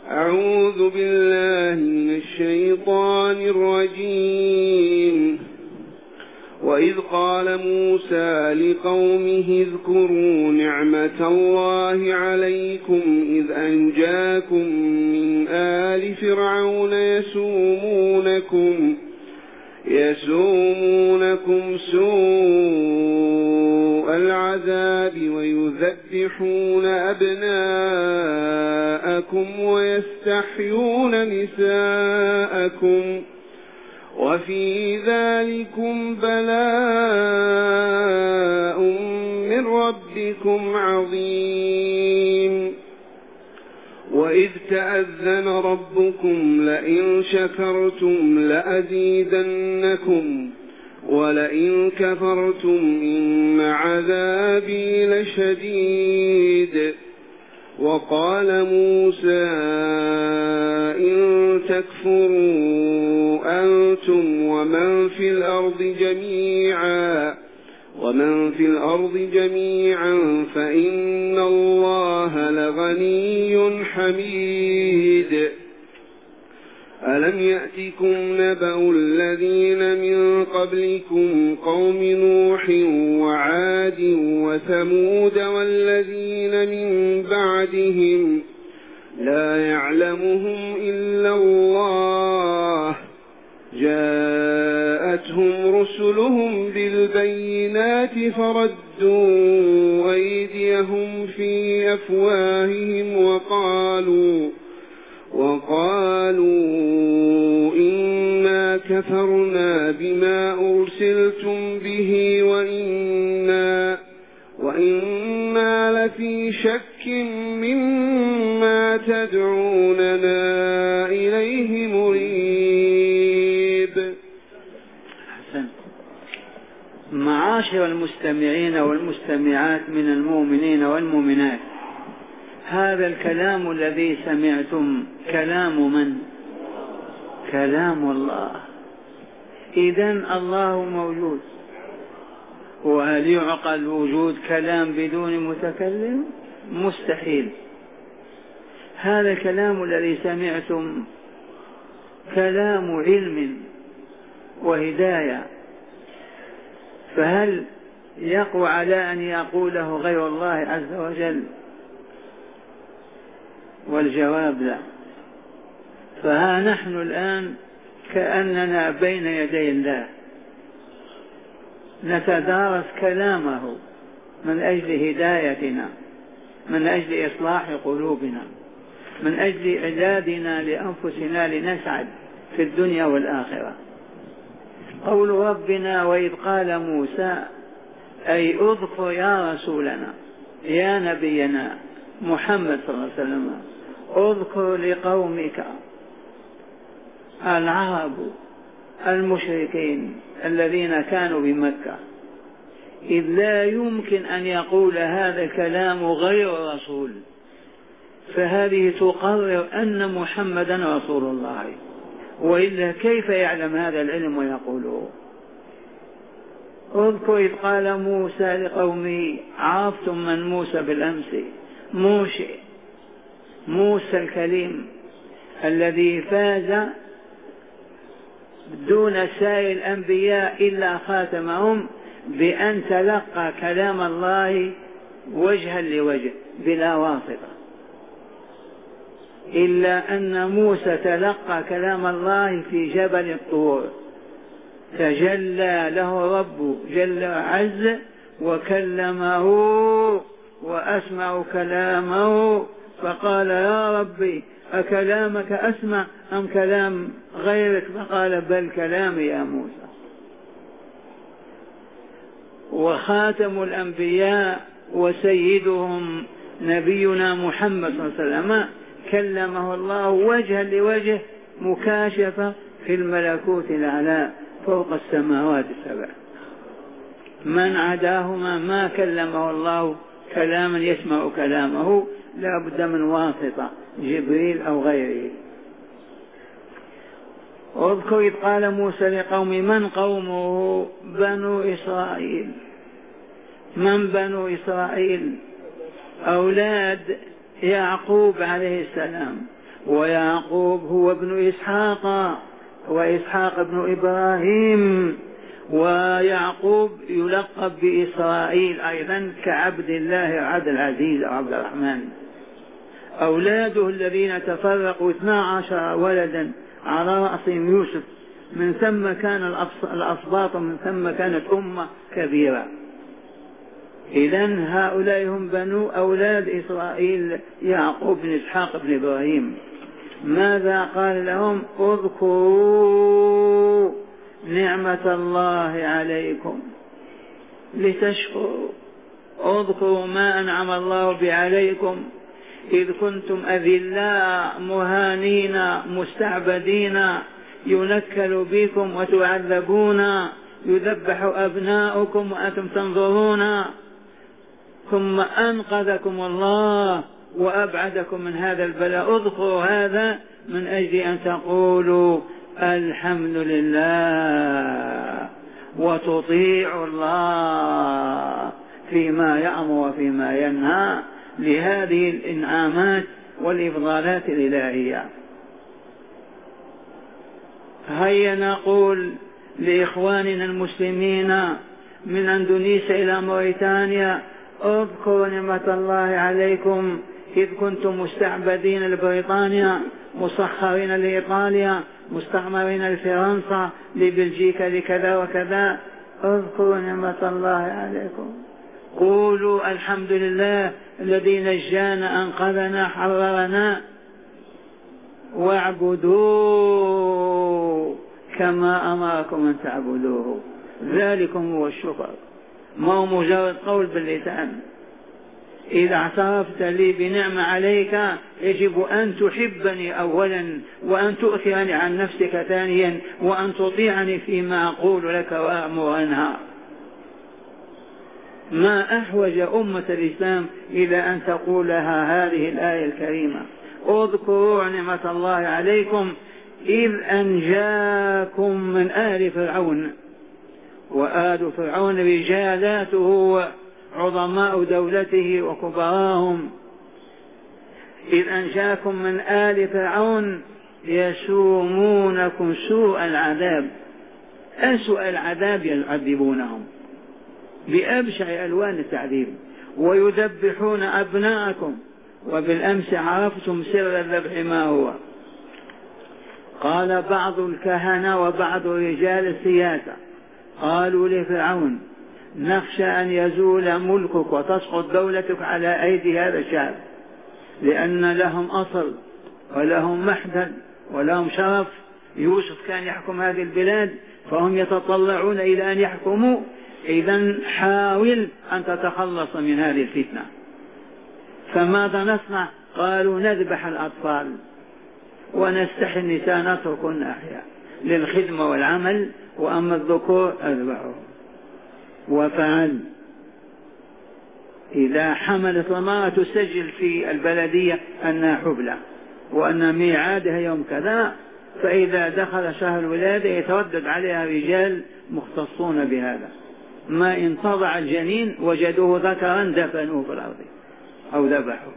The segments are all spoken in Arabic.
أعوذ بالله من الشيطان الرجيم. وإذ قال موسى لقومه اذكروا نعمة الله عليكم إذ أنجاكم من آل فرعون يسومونكم سوء العذاب ويذبحون أبناءكم ويستحيون نساءكم وفي ذلكم بلاء من ربكم عظيم. وإذ تأذن ربكم لئن شكرتم لأزيدنكم ولئن كفرتم إن عذابي لشديد. وقال موسى إن تكفروا أنتم ومن في الأرض جميعا فإن الله لغني حميد. ألم يأتكم نبأ الذين من قبلكم قوم نوح وعاد وثمود والذين من بعدهم لا يعلمهم إلا الله جاءتهم رسلهم بالبينات فردوا أيديهم في أفواههم وقالوا إنا كفرنا بما أرسلتم به وإنا لفي شك مما تدعوننا إليه مريب. معاشر المستمعين والمستمعات من المؤمنين والمؤمنات، هذا الكلام الذي سمعتم كلام من؟ كلام الله. إذن الله موجود، وهل يعقل وجود كلام بدون متكلم؟ مستحيل. هذا الكلام الذي سمعتم كلام علم وهداية، فهل يقوى على أن يقوله غير الله عز وجل؟ والجواب لا. فها نحن الآن كأننا بين يدي الله نتدارس كلامه من أجل هدايتنا، من أجل إصلاح قلوبنا، من أجل إعدادنا لأنفسنا لنسعد في الدنيا والآخرة. قول ربنا وإذ قال موسى، أي اذكر يا رسولنا يا نبينا محمد صلى الله عليه وسلم، اذكر لقومك العرب المشركين الذين كانوا بمكة، إذ لا يمكن أن يقول هذا الكلام غير رسول، فهذه تقرر أن محمدا رسول الله، وإلا كيف يعلم هذا العلم ويقوله؟ اذكر إذ قال موسى لقومه، عرفتم من موسى بالأمس؟ موسى الكليم الذي فاز دون سائر الأنبياء إلا خاتمهم بأن تلقى كلام الله وجها لوجه بلا واسطة، إلا أن موسى تلقى كلام الله في جبل الطور، تجلى له رب جل وعز وكلمه وأسمع كلامه، فقال يا ربي أكلامك أسمع أم كلام غيرك؟ فقال بل كلامي يا موسى. وخاتم الأنبياء وسيدهم نبينا محمد صلى الله عليه وسلم كلمه الله وجها لوجه مكاشفة في الملكوت الأعلى فوق السماوات السبع، من عداهما ما كلمه الله كلاما يسمع كلامه، لا بد من واسطة جبريل أو غيره. اذكر إذ قال موسى لقوم، من قومه؟ بنو إسرائيل. من بنو إسرائيل؟ أولاد يعقوب عليه السلام، ويعقوب هو ابن إسحاق، وإسحاق ابن إبراهيم، ويعقوب يلقب بإسرائيل أيضا كعبد الله عبد العزيز عبد الرحمن. أولاده الذين تفرقوا 12 ولدا على رأسهم يوسف، من ثم كان الأسباط، من ثم كانت أمة كبيرة. إذن هؤلاء هم بنو أولاد إسرائيل يعقوب بن إسحاق بن إبراهيم. ماذا قال لهم؟ اذكروا نعمة الله عليكم لتشكروا. اذكروا ما أنعم الله به عليكم إذ كنتم أذلاء مهانين مستعبدين، ينكل بكم وتعذبون، يذبح أبناؤكم وأنتم تنظرون، ثم أنقذكم الله وأبعدكم من هذا البلاء. اذكروا هذا من أجل أن تقولوا الحمد لله وتطيعوا الله فيما يأمر وفيما ينهى لهذه الإنعامات والإفضالات الإلهية. هيا نقول لإخواننا المسلمين من أندونيسيا إلى موريتانيا: اذكروا نعمة الله عليكم إذ كنتم مستعبدين لبريطانيا، مسخرين لإيطاليا، مستعمرين لفرنسا، لبلجيكا، لكذا وكذا. اذكروا نعمة الله عليكم، قولوا الحمد لله الذي نجانا أنقذنا حررنا، واعبدوه كما أمركم أن تعبدوه. ذلكم هو الشكر، ما هو مجرد قول باللسان. إذا اعترفت لي بنعمة عليك يجب أن تحبني أولا، وأن تؤثرني عن نفسك ثانيا، وأن تطيعني فيما أقول لك وأأمر وأنهى. ما أحوج أمة الإسلام إلى أن تقول لها هذه الآية الكريمة: اذكروا نعمة الله عليكم إذ أنجاكم من آل فرعون. وآل فرعون رجالاته وعظماء دولته وكبراهم. إذ أنجاكم من آل فرعون يسومونكم سوء العذاب، أسوأ العذاب يعذبونهم بأبشع ألوان التعذيب، ويذبحون أبناءكم. وبالأمس عرفتم سر الذبح ما هو. قال بعض الكهنة وبعض رجال السياسة قالوا لفرعون: نخشى أن يزول ملكك وتسقط دولتك على أيدي هذا الشعب، لأن لهم أصل ولهم محدد ولهم شرف. يوسف كان يحكم هذه البلاد فهم يتطلعون إلى أن يحكموا. إذن حاول أن تتخلص من هذه الفتنة. فماذا نصنع؟ قالوا: نذبح الأطفال ونستحي النساء نتركن أحياء للخدمة والعمل، وأما الذكور أذبحهم. وفعل. إذا حملت المرأة تسجل في البلدية أنها حبلى وأن ميعادها يوم كذا، فإذا دخل شهر الولادة يتردد عليها رجال مختصون بهذا. ما إن تضع الجنين وجدوه ذكرا دفنوه في الأرض أو ذبحوه.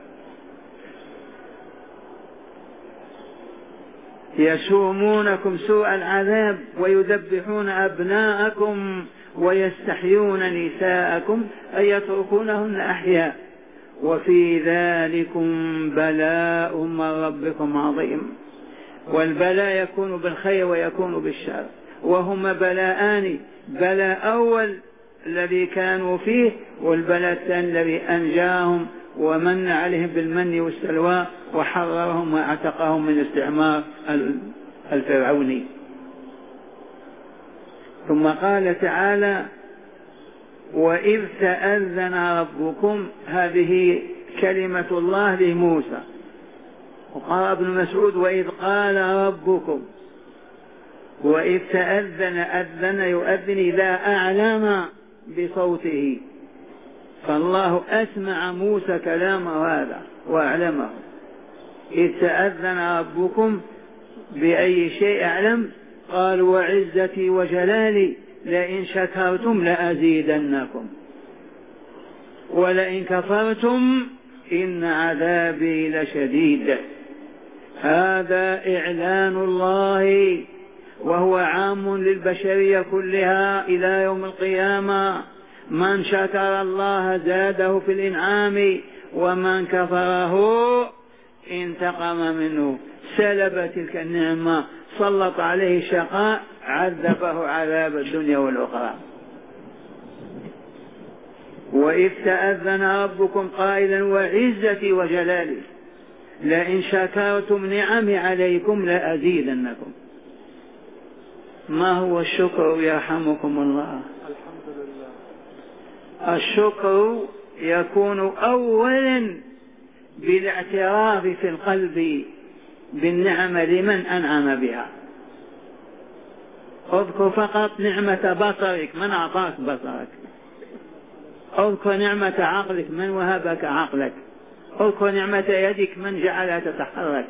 يسومونكم سوء العذاب ويذبحون أبناءكم ويستحيون نساءكم، أي يتركونهن أحياء. وفي ذلكم بلاء من ربكم عظيم. والبلاء يكون بالخير ويكون بالشر، وهما بلاءان: بلاء أول الذي كانوا فيه، والبلاء الثاني الذي أنجاهم ومن عليهم بالمن والسلوى وحررهم واعتقهم من الاستعمار الفرعوني. ثم قال تعالى: وإذ تأذن ربكم. هذه كلمة الله لموسى. وقال ابن مسعود: وإذ قال ربكم. وإذ تأذن، أذن يؤذن إذا أعلم بصوته، فالله أسمع موسى كلامه هذا وأعلمه. إذ تأذن ربكم بأي شيء أعلم؟ قال: وعزتي وجلالي لئن شكرتم لأزيدنكم ولئن كفرتم إن عذابي لشديد. هذا إعلان الله وهو عام للبشرية كلها إلى يوم القيامة. من شكر الله زاده في الإنعام ومن كفره انتقم منه، سلب تلك النعمة، سلط عليه شقاء، عذبه عذاب الدنيا والأخرى. وإذ تأذن ربكم قائلا وعزتي وجلالي لئن شكرتم نعمي عليكم لأزيدنكم. ما هو الشكر يرحمكم الله؟ الحمد لله. الشكر يكون أولا بالاعتراف في القلب بالنعم لمن أنعم بها. اذكر فقط نعمة بصرك، من أعطاك بصرك؟ اذكر نعمة عقلك، من وهبك عقلك؟ اذكر نعمة يدك، من جعلها تتحرك؟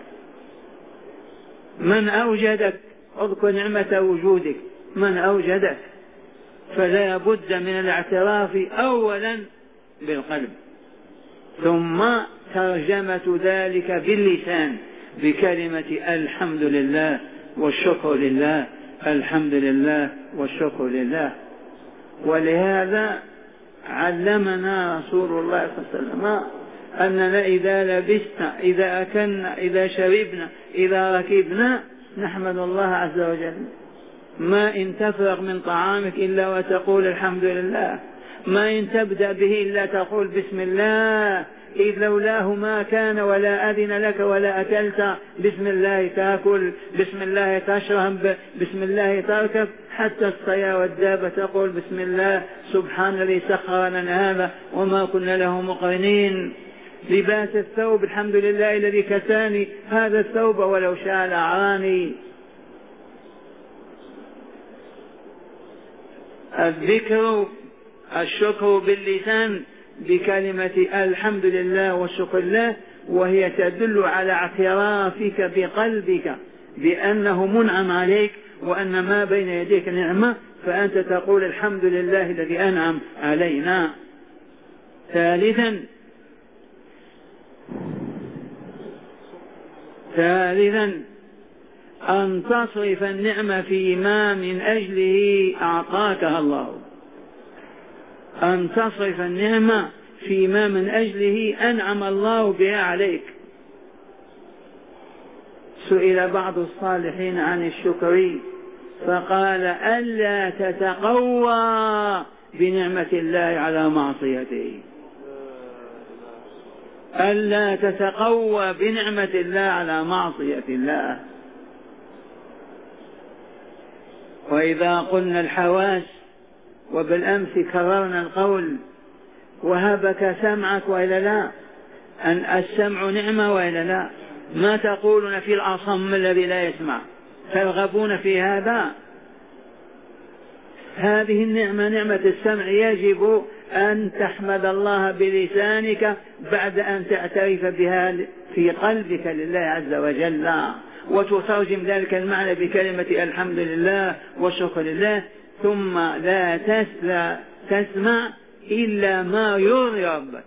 من أوجدك؟ اذكر نعمة وجودك، من أوجدك؟ فلا بد من الاعتراف أولا بالقلب، ثم ترجمة ذلك باللسان بكلمة الحمد لله والشكر لله، الحمد لله والشكر لله. ولهذا علمنا رسول الله صلى الله عليه وسلم أننا إذا لبسنا، إذا أكلنا، إذا شربنا، إذا ركبنا نحمد الله عز وجل. ما إن تفرغ من طعامك إلا وتقول الحمد لله، ما إن تبدأ به إلا تقول بسم الله، إذ لولاه ما كان، ولا أذن لك ولا أكلت. بسم الله تأكل، بسم الله تشرب، بسم الله تركب، حتى الصيا والدابة تقول بسم الله. سبحان الذي سخر لنا هذا وما كنا له مقرنين. لباس الثوب، الحمد لله الذي كساني هذا الثوب ولو شاء لأعراني. الذكر الشكر باللسان بكلمة الحمد لله والشكر لله، وهي تدل على اعترافك بقلبك بأنه منعم عليك وأن ما بين يديك نعمة، فأنت تقول الحمد لله الذي أنعم علينا. ثالثا أن تصرف النعمة فيما من أجله أعطاكها الله، أن تصرف النعمة فيما من أجله أنعم الله بها عليك. سئل بعض الصالحين عن الشكر فقال ألا تتقوى بنعمة الله على معصيته، ألا تتقوى بنعمة الله على معصية الله. وإذا قلنا الحواس، وبالأمس كررنا القول وهبك سمعك وإلا لا، أن السمع نعمة وإلا لا؟ ما تقولون في الأصم الذي لا يسمع؟ ترغبون في هذا؟ هذه النعمة، نعمة السمع، يجب أن تحمد الله بلسانك بعد أن تعترف بها في قلبك لله عز وجل، وتترجم ذلك المعنى بكلمة الحمد لله والشكر لله. ثم لا تسمع إلا ما يرضي ربك.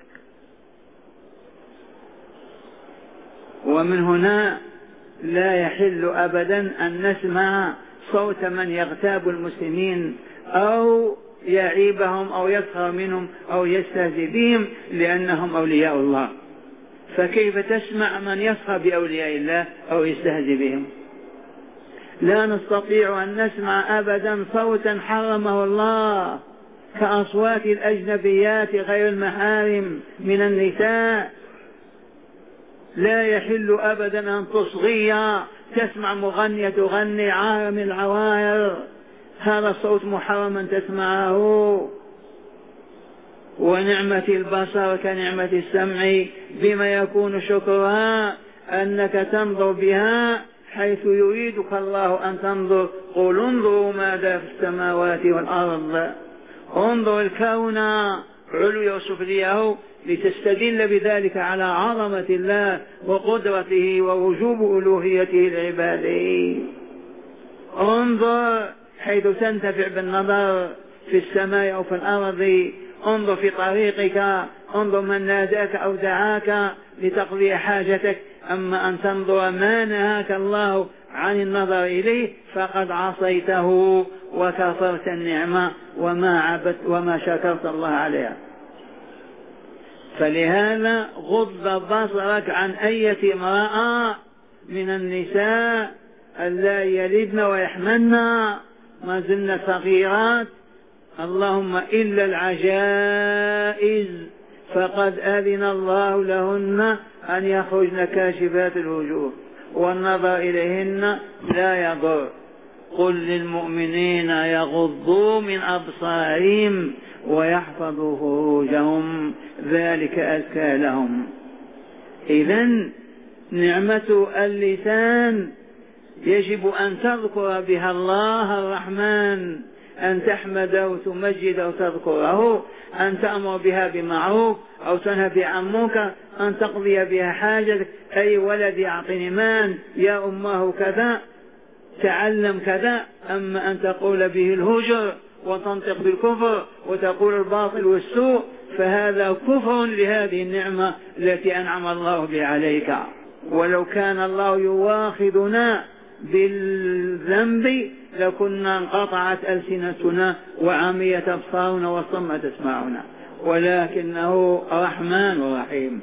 ومن هنا لا يحل أبدا أن نسمع صوت من يغتاب المسلمين أو يعيبهم أو يسخر منهم أو يستهزئ بهم لأنهم أولياء الله. فكيف تسمع من يسخر بأولياء الله أو يستهزئ بهم؟ لا نستطيع أن نسمع أبدا صوتا حرمه الله كأصوات الأجنبيات غير المحارم من النساء. لا يحل أبدا أن تصغي تسمع مغنية تغني عارم العوائر، هذا الصوت محرم تسمعه. ونعمة البصر كنعمة السمع بما يكون شكرها أنك تنظر بها حيث يريدك الله أن تنظر. قل انظروا ماذا في السماوات والأرض، انظر الكون علو وسفليه لتستدل بذلك على عظمة الله وقدرته ووجوب ألوهيته لعباده. انظر حيث تنتفع بالنظر في السماء أو في الأرض، انظر في طريقك، انظر من ناداك أو دعاك لتقضي حاجتك أما أن تنظر ما نهاك الله عن النظر إليه فقد عصيته وكفرت النعمة وما شكرت الله عليها. فلهذا غض بصرك عن أية امرأة من النساء اللائي يلدن ويحملن ما زلن صغيرات، اللهم إلا العجائز فقد أذن الله لهن أن يخرجن كاشفات الوجوه والنظر إليهن لا يضر. قل للمؤمنين يغضوا من أبصارهم ويحفظوا فروجهم ذلك أزكى لهم. إذن نعمة اللسان يجب أن تذكر بها الله الرحمن، أن تحمده وتمجده وتذكره، أن تأمر بها بمعروف أو تنهى عن منكر، أن تقضي بها حاجتك، أي ولدي أعطني مان، يا أمه كذا، تعلم كذا. أما أن تقول به الهجر وتنطق بالكفر وتقول الباطل والسوء فهذا كفر لهذه النعمة التي أنعم الله بها عليك. ولو كان الله يواخذنا بالذنب لكنا انقطعت ألسنتنا وعميت أبصارنا وصمت أسماعنا، ولكنه رحمن ورحيم.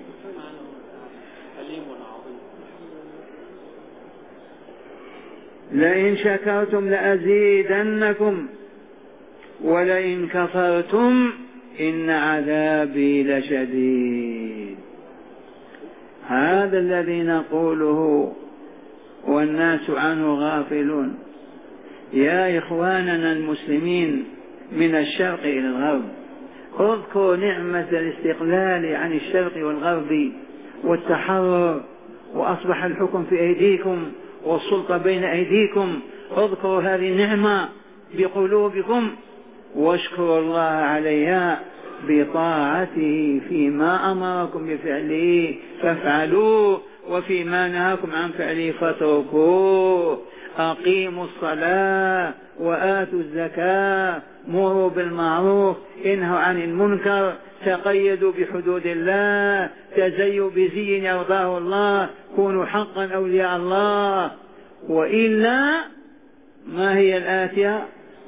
لئن شكرتم لأزيدنكم ولئن كفرتم إن عذابي لشديد. هذا الذي نقوله والناس عنه غافلون. يا إخواننا المسلمين من الشرق إلى الغرب، اذكروا نعمة الاستقلال عن الشرق والغرب والتحرر، وأصبح الحكم في أيديكم والسلطة بين أيديكم. اذكروا هذه النعمة بقلوبكم واشكروا الله عليها بطاعته فيما أمركم بفعله فافعلوه وفيما نهاكم عن فعله فاتركوه. أقيموا الصلاة وآتوا الزكاة، مروا بالمعروف، انهوا عن المنكر، تقيدوا بحدود الله، تزيوا بزي يرضاه الله، كونوا حقا أولياء الله. وإلا ما هي الآتية؟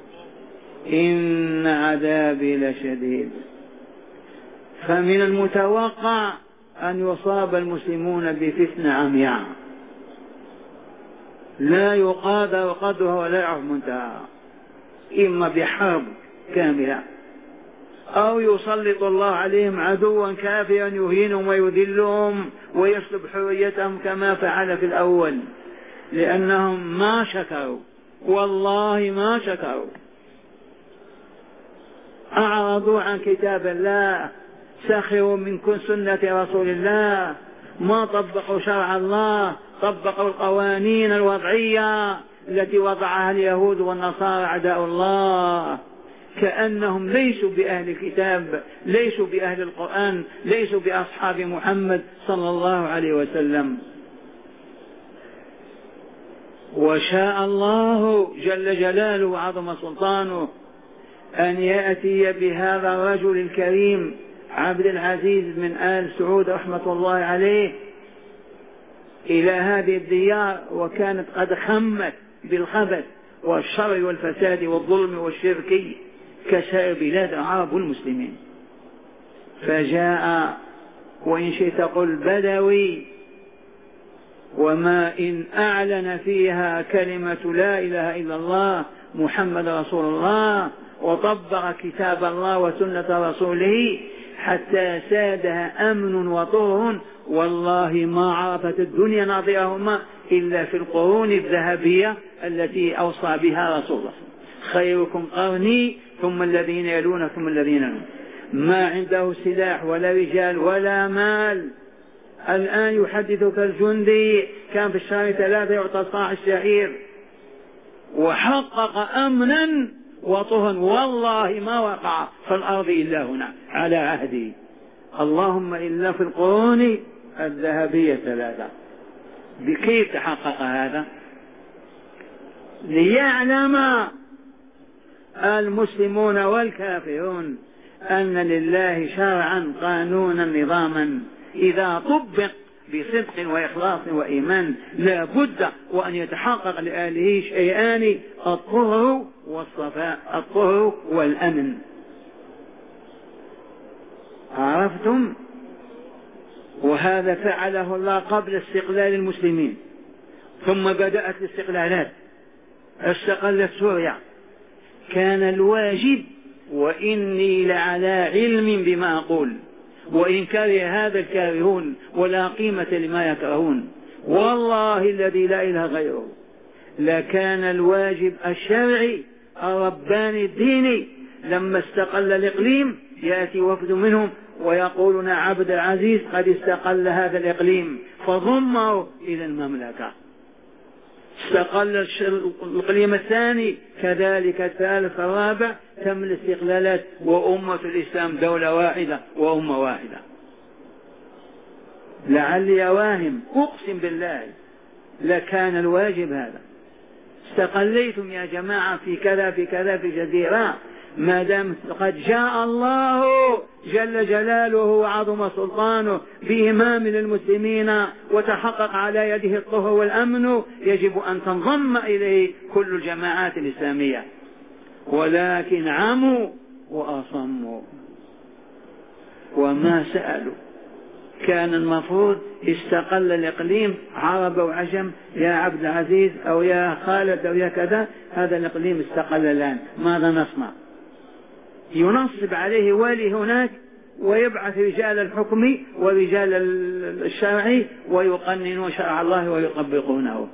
إن عذابي لشديد. فمن المتوقع أن يصاب المسلمون بفتنة عمياء لا يقادر قدرها ولا يعرف منتهاها، إما بحرب كاملة أو يسلط الله عليهم عدوا كافرا يهينهم ويذلهم ويسلب حريتهم كما فعل في الأول، لأنهم ما شكروا، والله ما شكروا، أعرضوا عن كتاب الله، سخروا من سنة رسول الله، ما طبقوا شرع الله، طبقوا القوانين الوضعية التي وضعها اليهود والنصارى أعداء الله، كأنهم ليسوا بأهل الكتاب، ليسوا بأهل القرآن، ليسوا بأصحاب محمد صلى الله عليه وسلم. وشاء الله جل جلاله وعظم سلطانه أن يأتي بهذا الرجل الكريم عبد العزيز من آل سعود رحمة الله عليه إلى هذه الديار، وكانت قد خمت بالخبث والشر والفساد والظلم والشرك كسائر بلاد العرب والمسلمين، فجاء وإن شئت قل بدوي، وما إن أعلن فيها كلمة لا إله إلا الله محمد رسول الله، وطبق كتاب الله وسنة رسوله حتى سادها أمن وطهر، والله ما عرفت الدنيا ناظرهما إلا في القرون الذهبية التي أوصى بها رسول الله: خيركم قرني ثم الذين يلون ثم الذين يلون. ما عنده سلاح ولا رجال ولا مال. الآن يحدثك الجندي كان في الشهر 3 يعطى صاع الشعير، وحقق أمنا وطهرا، والله ما وقع في الأرض إلا هنا على عهدي، اللهم إلا في القرون الذهبية 3. بكيف تحقق هذا؟ ليعلم المسلمون والكافرون أن لله شرعا قانونا نظاما إذا طبق بصدق وإخلاص وإيمان لا بد وأن يتحقق لأهله شيئان: الطهر والصفاء، الطهر والأمن. عرفتم؟ وهذا فعله الله قبل استقلال المسلمين، ثم بدأت الاستقلالات، استقلت سوريا. كان الواجب، وإني لعلى علم بما أقول وإن كره هذا الكارهون ولا قيمة لما يكرهون، والله الذي لا إله غيره، لكان الواجب الشرعي الرباني الديني لما استقل الإقليم يأتي وفد منهم ويقولون عبد العزيز قد استقل هذا الإقليم، فضمه إلى المملكة. استقل الإقليم الثاني كذلك، الثالث الرابع، تم الاستقلالات، وأمة الإسلام دولة واحدة وأمة واحدة. لعلي واهم، أقسم بالله لكان الواجب هذا. استقليتم يا جماعة في كذا في كذا في جزيرة، ما دام قد جاء الله جل جلاله وعظم سلطانه بإمام للمسلمين وتحقق على يده الطهر والأمن، يجب أن تنضم إليه كل الجماعات الإسلامية، ولكن عموا وأصموا وما سألوا. كان المفروض استقل الإقليم عرب وعجم، يا عبد العزيز أو يا خالد أو يا كذا، هذا الإقليم استقل الآن، ماذا نصنع؟ ينصب عليه والي هناك ويبعث رجال الحكم ورجال الشرع ويقننون شرع الله ويطبقونه.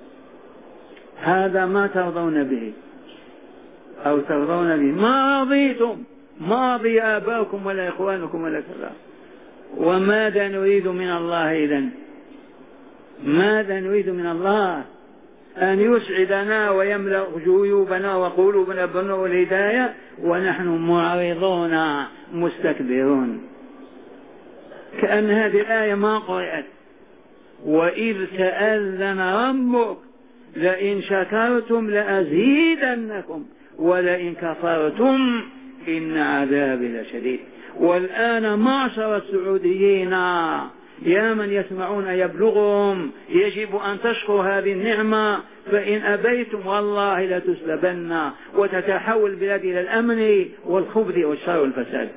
هذا ما ترضون به أو ترضون به، ما رضيتم، ما رضي آباؤكم ولا إخوانكم ولا كذا. وماذا نريد من الله إذن؟ ماذا نريد من الله؟ أن يسعدنا ويملأ جيوبنا وقلوبنا بالنور والهداية، ونحن معرضون مستكبرون. كأن هذه الآية ما قرأت. وإذ تأذن ربك لئن شكرتم لأزيدنكم ولئن كفرتم إن عذابي لشديد. والآن معشر السعوديين يا من يسمعون يبلغهم، يجب أن تشكروا هذه النعمة، فإن أبيتم والله لتسلبن وتتحول البلاد إلى الأمن والخبث والشر والفساد.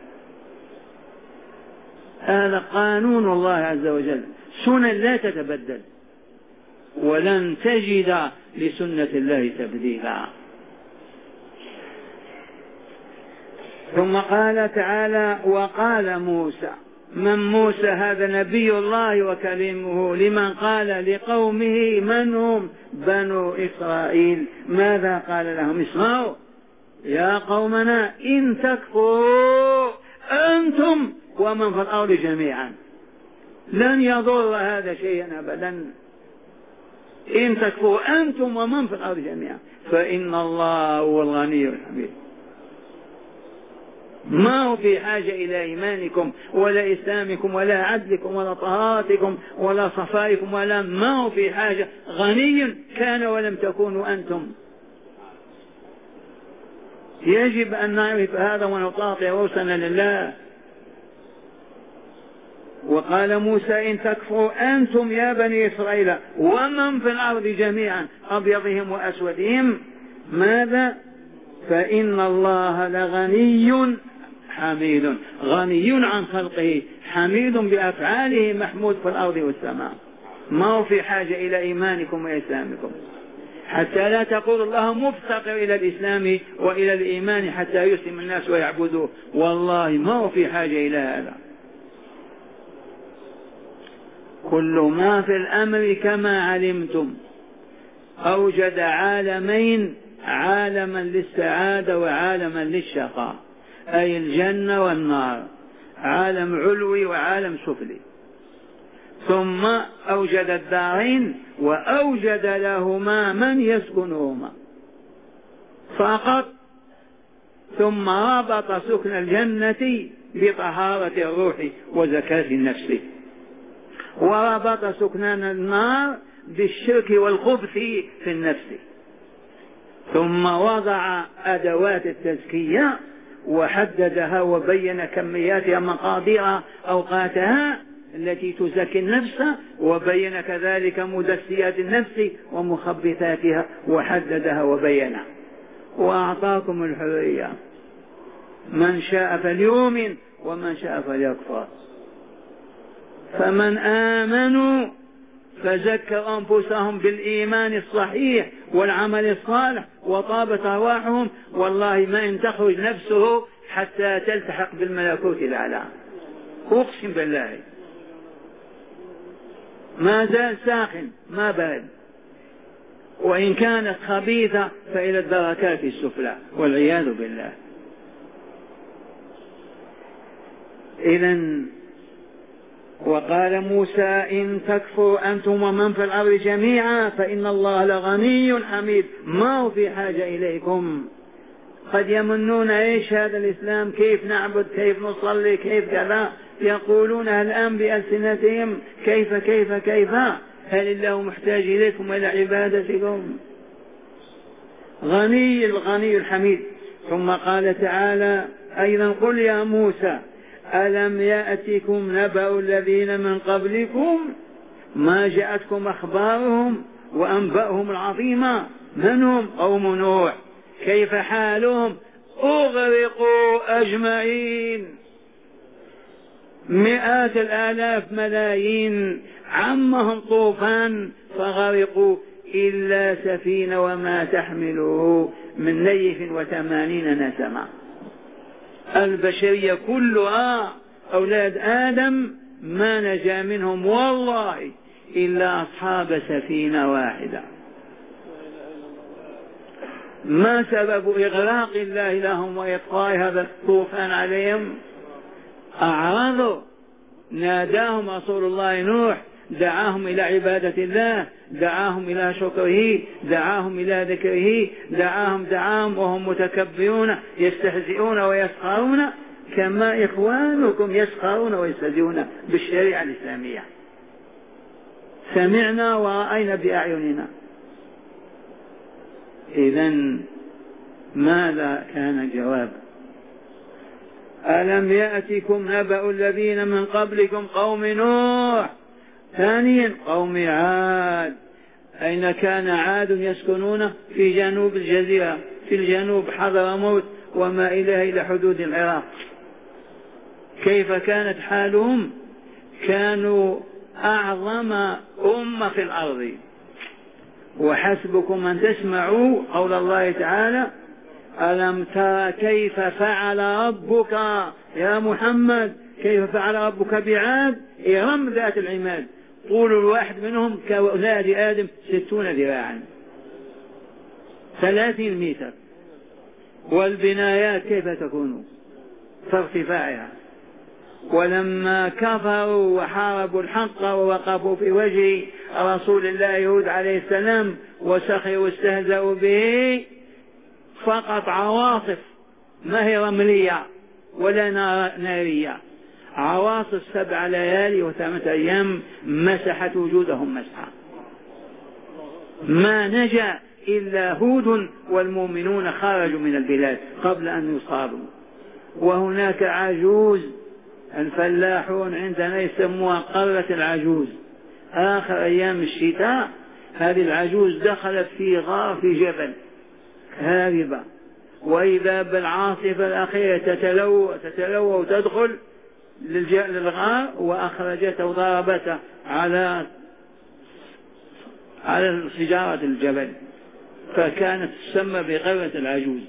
هذا قانون الله عز وجل، سنن لا تتبدل، ولن تجد لسنة الله تبديلا. ثم قال تعالى: وقال موسى. من موسى؟ هذا نبي الله وكلمه. لمن قال؟ لقومه. من هم؟ بنو إسرائيل. ماذا قال لهم؟ اسمعوا يا قومنا، إن تكفروا أنتم ومن في الأرض جميعا لن يضر هذا شيئا أبدا. إن تكفروا أنتم ومن في الأرض جميعا فإن الله هو الغني الحميد. ما هو في حاجة إلى إيمانكم ولا إسلامكم ولا عدلكم ولا طهارتكم ولا صفائكم ولا، ما هو في حاجة. غني كان ولم تكونوا أنتم. يجب أن نعرف هذا ونطاطع رؤوسنا لله. وقال موسى: إن تكفروا أنتم يا بني إسرائيل ومن في الأرض جميعا، أبيضهم وأسودهم، ماذا؟ فإن الله لغني حميد. غني عن خلقه، حميد بأفعاله، محمود في الأرض والسماء. ما هو في حاجة إلى إيمانكم وإسلامكم، حتى لا تقول الله مفتقر إلى الإسلام وإلى الإيمان حتى يسلم الناس ويعبدوه. والله ما هو في حاجة إلى هذا. كل ما في الأمر كما علمتم أوجد عالمين: عالما للسعادة وعالما للشقاء، أي الجنة والنار، عالم علوي وعالم سفلي. ثم أوجد الدارين وأوجد لهما من يسكنهما فقط. ثم ربط سكن الجنة بطهارة الروح وزكاة النفس، وربط سكن النار بالشرك والخبث في النفس. ثم وضع أدوات التزكية وحددها وبين كمياتها مقادير أوقاتها التي تزكي النفس، وبين كذلك مدسيات النفس ومخبثاتها وحددها وبينها، وأعطاكم الحرية، من شاء فليؤمن ومن شاء فليكفر. فمن آمنوا فزكوا أنفسهم بالإيمان الصحيح والعمل الصالح وطابت أرواحهم، والله ما إن تخرج نفسه حتى تلتحق بالملكوت الأعلى، أقسم بالله ما زال ساخن ما بارد، وإن كانت خبيثة فإلى الدركات السفلى والعياذ بالله. إذن وقال موسى إن تكفروا أنتم ومن في الأرض جميعا فإن الله لغني حميد، ما هو في حاجة إليكم. قد يمنون إيش هذا الإسلام، كيف نعبد، كيف نصلي، كيف كذا، يقولون الآن بألسنتهم كيف كيف كيف، هل الله محتاج إليكم إلى عبادتكم؟ غني الغني الحميد. ثم قال تعالى أيضا قل يا موسى ألم يأتكم نبأ الذين من قبلكم ما جاءتكم أخبارهم وأنبأهم العظيمة، من هم؟ قوم نوح، كيف حالهم؟ أغرقوا أجمعين، مئات الآلاف ملايين، عمهم طوفان فغرقوا إلا سفينة وما تحمله من نيف 80 نسمة. البشرية كلها أولاد آدم ما نجا منهم والله إلا أصحاب سفينة واحدة. ما سبب إغراق الله لهم وإطفاء هذا الطوفان عليهم؟ أعرضوا، ناداهم رسول الله نوح، دعاهم إلى عبادة الله، دعاهم إلى شكره، دعاهم إلى ذكره، دعاهم وهم متكبرون يستهزئون ويسخرون كما إخوانكم يسخرون ويستهزئون بالشريعة الإسلامية. سمعنا ورأينا بأعيننا. إذن ماذا كان الجواب؟ ألم يأتكم نبأ الذين من قبلكم قوم نوح. ثانيا قوم عاد. أين كان عاد يسكنون؟ في جنوب الجزيرة، في الجنوب حضرموت وما إليه إلى حدود العراق. كيف كانت حالهم؟ كانوا أعظم أمة في الأرض. وحسبكم أن تسمعوا قول الله تعالى ألم ترى كيف فعل ربك يا محمد، كيف فعل ربك بعاد إرم ذات العماد، طول الواحد منهم كأولاد آدم 60 ذراعا 30 متر، والبنايات كيف تكون في ارتفاعها. ولما كفروا وحاربوا الحق ووقفوا في وجه رسول الله هود عليه السلام وسخروا واستهزأوا به، فقط عواصف ما هي رملية ولا نارية، عواصف 7 ليالي و8 أيام مسحت وجودهم مسحا، ما نجا إلا هود والمؤمنون خرجوا من البلاد قبل أن يصابوا. وهناك عجوز الفلاحون عندنا يسموها قرة العجوز، آخر أيام الشتاء هذه العجوز دخلت في غار في جبل هاربة، وإذا بالعاصفة الأخيرة تتلوى وتدخل للغار وأخرجته وضربته على شجرة الجبل، فكانت تسمى بقرة العجوز.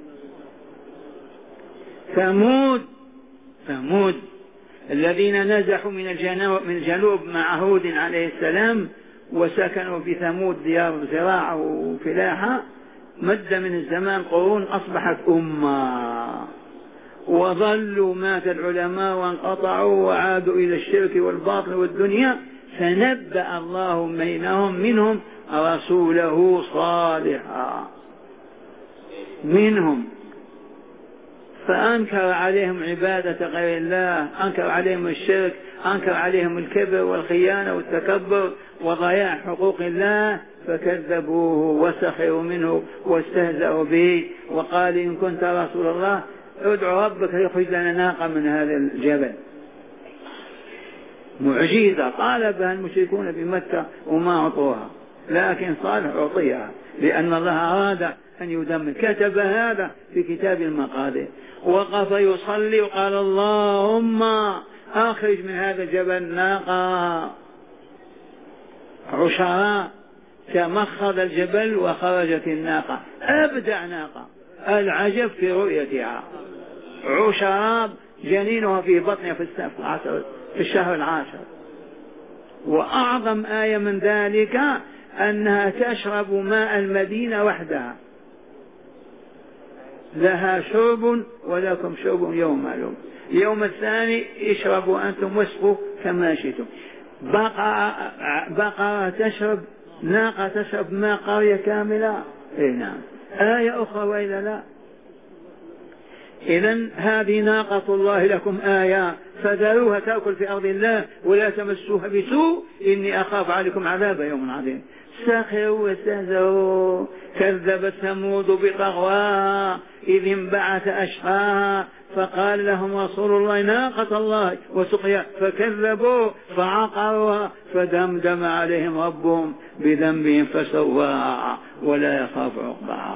ثمود الذين نزحوا من الجنوب مع هود عليه السلام وسكنوا في ثمود ديار زراعة وفلاحة، مد من الزمان قرون أصبحت أمة، وظلوا مات العلماء وانقطعوا وعادوا إلى الشرك والباطل والدنيا، فنبأ الله منهم رسوله صالحا منهم، فأنكر عليهم عبادة غير الله، أنكر عليهم الشرك، أنكر عليهم الكبر والخيانة والتكبر وضياع حقوق الله، فكذبوه وسخروا منه واستهزأوا به، وقال إن كنت رسول الله ادعو ربك يخرج لنا ناقة من هذا الجبل. معجزة طالبها المشركون بمكة وما أعطوها، لكن صالح أعطيها لأن الله أراد أن يدمر، كتب هذا في كتاب المقادير. وقف يصلي وقال اللهم أخرج من هذا الجبل ناقة عشراء، تمخض الجبل وخرجت الناقة، أبدع ناقة، العجب في رؤيتها، عشراء جنينها في بطنها في الشهر العاشر. وأعظم آية من ذلك أنها تشرب ماء المدينة وحدها، لها شرب ولكم شرب يوم معلوم، يوم الثاني اشربوا أنتم واسقوا كما شئتم. بقرة تشرب، ناقة تشرب ماء قرية كاملة. نعم، آية أخرى وإلا لا؟ إذن هذه ناقة الله لكم آية، فذروها تأكل في أرض الله ولا تمسوها بسوء إني أخاف عليكم عذاب يوم عظيم. سخروا واستهزئوا، كذبت ثمود بطغواها إذ انبعث أشقاها فقال لهم رسول الله ناقة الله وسقيا فكذبوا فعقروها فدمدم عليهم ربهم بذنبهم فسواها ولا يخاف عقباها.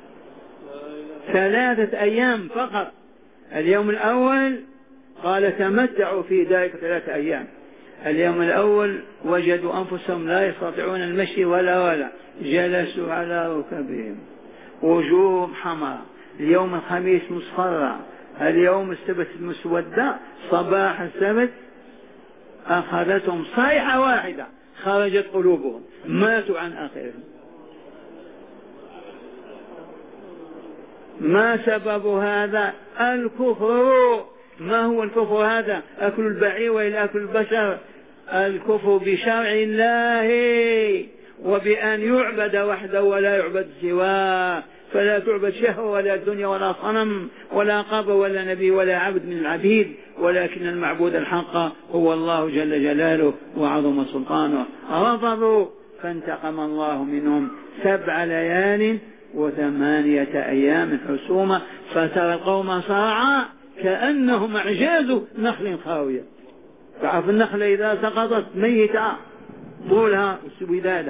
3 أيام فقط. اليوم الأول قال تمتعوا في ذلك 3 أيام. اليوم الأول وجدوا أنفسهم لا يستطيعون المشي ولا جلسوا على ركبهم، وجوههم حمراء. اليوم الخميس مصفرة، اليوم السبت مسودة. صباح السبت أخذتهم صيحة واحدة خرجت قلوبهم، ماتوا عن آخرهم. ما سبب هذا؟ الكفر. ما هو الكفر هذا؟ أكل البعير وإلى أكل البشر. الكفر بشرع الله وبأن يعبد وحده ولا يعبد سواه، فلا تعبد شهوة ولا دنيا ولا صنم ولا قبر ولا نبي ولا عبد من العبيد، ولكن المعبود الحق هو الله جل جلاله وعظم سلطانه. رفضوا فانتقم الله منهم 7 ليال و8 أيام حسومة، فترى القوم صرعى كأنهم أعجاز نخل خاوية. تعرف النخلة إذا سقطت ميتة طولها ودادها.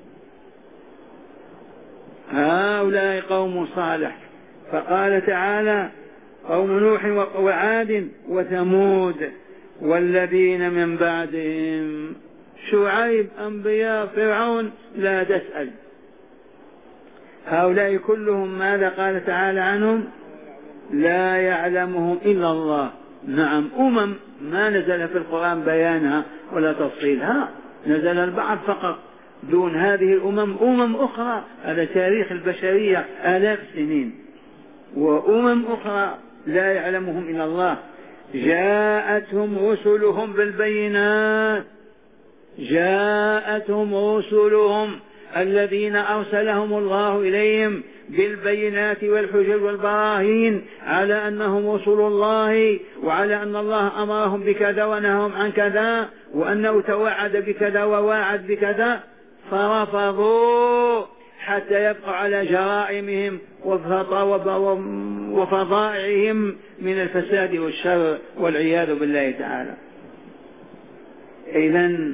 هؤلاء قوم صالح. فقال تعالى قوم نوح وعاد وثمود والذين من بعدهم. شعيب، أنبياء، فرعون، لا تسأل. هؤلاء كلهم ماذا قال تعالى عنهم؟ لا يعلمهم إلا الله. نعم، أمم ما نزل في القرآن بيانها ولا تفصيلها، نزل البعض فقط دون هذه الأمم أخرى على تاريخ البشرية 1000 سنين، وأمم أخرى لا يعلمهم إلا الله. جاءتهم رسلهم بالبينات، جاءتهم رسلهم الذين أرسلهم الله إليهم بالبينات والحجج والبراهين على أنهم رسل الله، وعلى أن الله أمرهم بكذا ونههم عن كذا، وأنه توعد بكذا وواعد بكذا، فرفضوا حتى يبقوا على جرائمهم وفضائعهم من الفساد والشر والعياذ بالله تعالى. إذن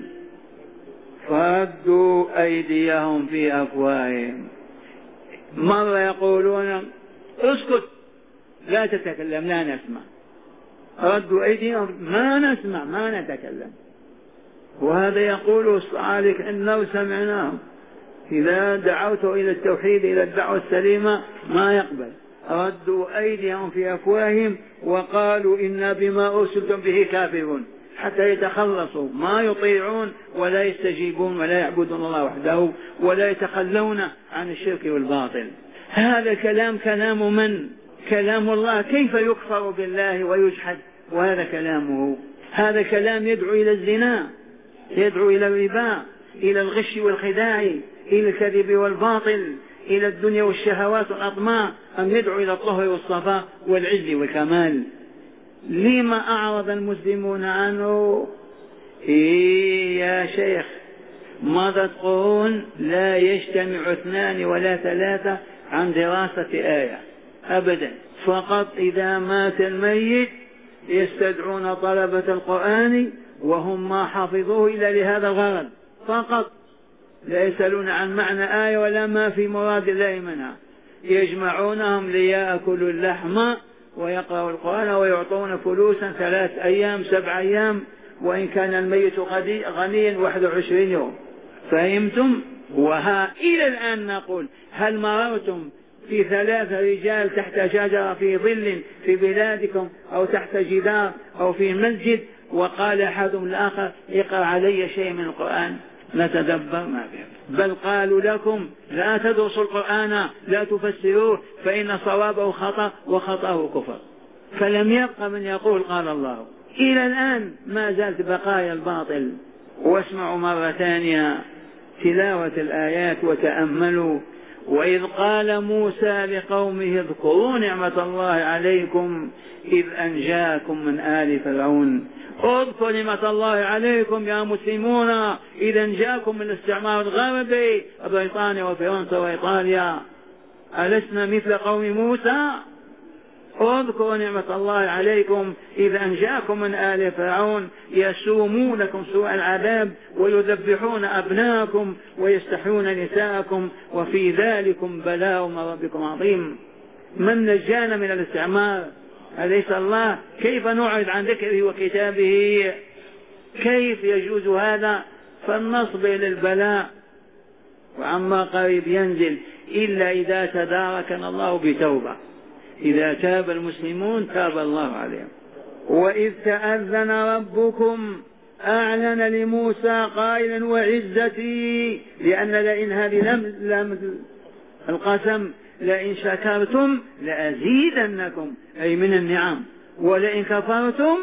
فردوا أيديهم في أفواههم. مرة يقولون اسكت لا تتكلم لا نسمع، ردوا أيديهم ما نسمع ما نتكلم. وهذا يقول الصالح إنه سمعناهم، إذا دعوته إلى التوحيد إلى الدعوة السليمة ما يقبل. ردوا أيديهم في أفواههم وقالوا إنا بما أرسلتم به كافرون، حتى يتخلصوا، ما يطيعون ولا يستجيبون ولا يعبدون الله وحده ولا يتخلون عن الشرك والباطل. هذا الكلام كلام من؟ كلام الله. كيف يكفر بالله ويجحد وهذا كلامه؟ هذا كلام يدعو إلى الزنا، يدعو إلى الربا، إلى الغش والخداع، إلى الكذب والباطل، إلى الدنيا والشهوات والأطماع، أم يدعو إلى الطهر والصفاء والعز والكمال؟ لما أعرض المسلمون عنه؟ يا شيخ، مضت قرون لا يجتمع 2 ولا 3 عن دراسة آية أبدا. فقط إذا مات الميت يستدعون طلبة القرآن وهم ما حفظوه إلا لهذا الغرض فقط، لا يسألون عن معنى آية ولا ما في مراد الله منها. يجمعونهم ليأكلوا اللحم ويقرأوا القرآن ويعطون فلوسا 3 أيام 7 أيام، وإن كان الميت غنيا 21 يوم. فهمتم؟ وها إلى الآن نقول: هل مررتم في 3 رجال تحت شجرة في ظل في بلادكم أو تحت جدار أو في مسجد وقال أحدهم الآخر: اقرأ علي شيء من القرآن نتدبر ما فيه؟ بل قالوا لكم: لا تدرسوا القرآن، لا تفسروه، فإن صوابه خطأ وخطأه كفر. فلم يبق من يقول قال الله. إلى الآن ما زالت بقايا الباطل. واسمعوا مرة ثانية تلاوة الآيات وتأملوا: وإذ قال موسى لقومه اذكروا نعمة الله عليكم إذ أنجاكم من آل فرعون. اذكروا نعمة الله عليكم يا مسلمون إذ أنجاكم من الاستعمار الغربي بريطانيا وفرنسا وإيطاليا. ألسنا مثل قوم موسى؟ اذكروا نعمة الله عليكم إذ أنجاكم من آل فرعون يسومونكم سوء العذاب ويذبحون أبناءكم ويستحيون نساءكم وفي ذلكم بلاء من ربكم عظيم. من نجانا من الاستعمار؟ أليس الله؟ كيف نعرض عن ذكره وكتابه؟ كيف يجوز هذا؟ فالنصب إلى البلاء وعما قريب ينزل، إلا إذا تداركنا الله بتوبة. إذا تاب المسلمون تاب الله عليهم. وإذ تأذن ربكم أعلن لموسى قائلا: وعزتي، لأن لئن هذه لم القسم لئن شكرتم لأزيدنكم، أي من النعم، ولئن كفرتم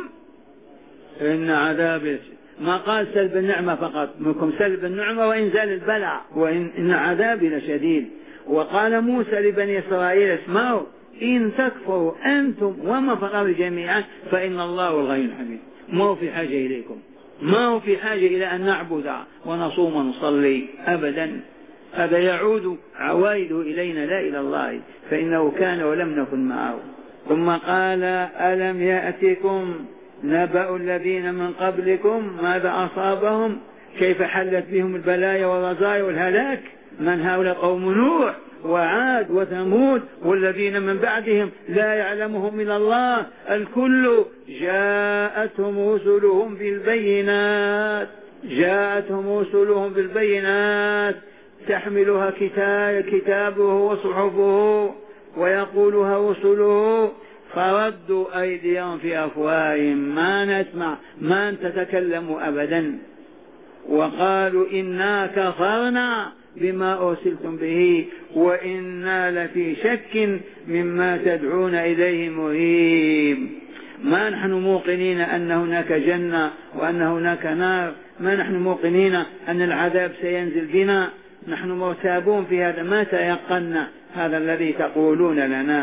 إن عذابي. ما قال سلب النعمة فقط، منكم سلب النعمة وإنزال البلاء، وإن عذابي لشديد. وقال موسى لبني إسرائيل: اسمعوا، إن تكفروا أنتم ومن في الأرض جميعا فإن الله الغني الحميد. ما هو في حاجة إليكم، ما هو في حاجة إلى أن نعبد ونصوم ونصلي أبدا. هذا يعود عوائده إلينا لا إلى الله، فإنه كان ولم نكن معه. ثم قال: ألم يأتكم نبأ الذين من قبلكم ماذا أصابهم، كيف حلت بهم البلايا والرزايا والهلاك. من هؤلاء؟ قوم نوح وعاد وثمود والذين من بعدهم لا يعلمهم من الله. الكل جاءتهم رسلهم بالبينات تحملها كتابه وصحفه ويقولها رسله فردوا أيديهم في أفواههم ما نسمع ما تتكلموا أبدا، وقالوا إنا كفرنا بما أرسلتم به وإنا لفي شك مما تدعون إليه مريب. ما نحن موقنين أن هناك جنة وأن هناك نار، ما نحن موقنين أن العذاب سينزل بنا، نحن مرتابون في هذا، ما تيقنا هذا الذي تقولون لنا.